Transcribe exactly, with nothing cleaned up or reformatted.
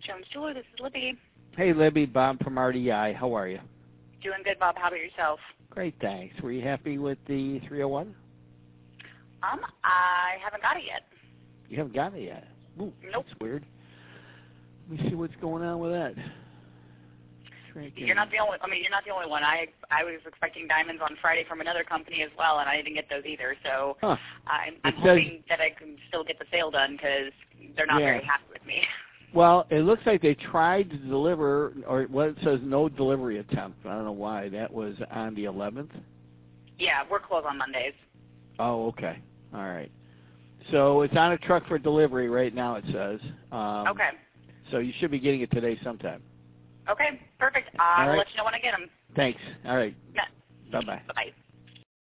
Jones Jeweler, this is Libby. Hey, Libby, Bob from R D I. How are you? Doing good, Bob. How about yourself? Great, thanks. Were you happy with the three oh one? Um, I haven't got it yet. You haven't gotten it yet? Ooh, Nope. That's weird. Let me see what's going on with that. You're not the only. I mean, you're not the only one. I I was expecting diamonds on Friday from another company as well, and I didn't get those either. So huh. I'm, I'm says, hoping that I can still get the sale done because they're not yeah. very happy with me. Well, it looks like they tried to deliver, or what it says, no delivery attempt. I don't know why. That was on the eleventh. Yeah, we're closed on Mondays. Oh, okay. All right. So it's on a truck for delivery right now, it says. Um, Okay. So you should be getting it today sometime. Okay, perfect. I will right. let you know when I get them. Thanks. All right. Yeah. Bye-bye. Bye-bye.